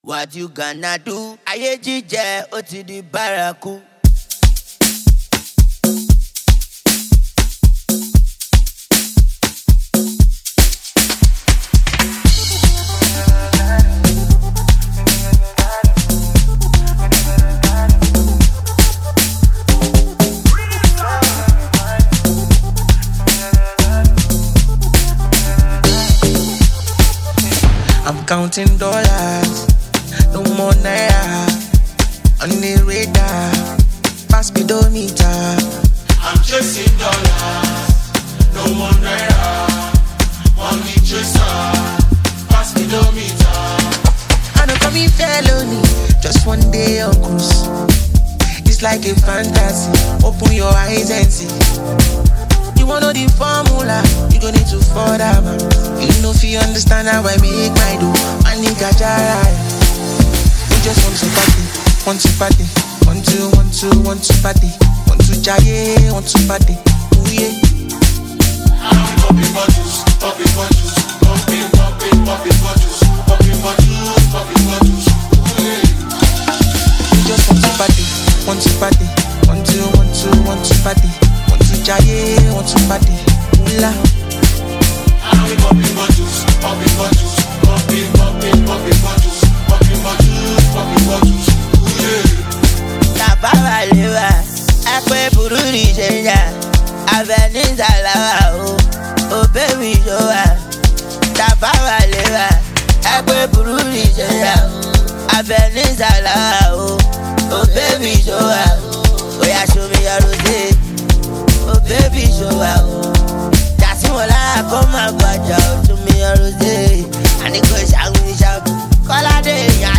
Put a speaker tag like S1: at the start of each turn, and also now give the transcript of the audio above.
S1: What you gonna do? Ayé jíjẹ ó ti di bárakú.
S2: I'm counting dollars, no more naira. On the radar, pass speedometer.
S3: I'm chasing dollars, no more naira. On the chaser, pass speedometer.
S2: I don't commit felony, just one day on cruise. It's like a fantasy, open your eyes and see. You wanna know the formula, you gon' need to fall that man. You know if you understand how I make my do, my nigga Jara. We just want to party, want to party, want to party, want to jaye, want to party, ooh yeah.
S3: I'm popping bottles, popping bottles, popping bottles, popping bottles, ooh yeah.
S2: We just want to party, want to party, want to party. Jaye, want to party, hula.
S3: I'm popping bottles, popping bottles, popping bottles, popping bottles, ooh yeah.
S1: Tàbáwá léwà, ẹ̀pẹ́ burú ní ìṣẹ̀yà, Abẹ́nísà làwà o, òbẹ́mi ìṣòwà. Tàbáwá léwà, ẹ̀pẹ́ burú ní ìṣẹ̀yà, Abẹ́nísà làwà o, òbẹ́mi ìṣòwà. Oya show me your rosé. Oh baby, show out. That's what I come and watch out to me, Rosé. And it goes, I'm going to shout. Call a day,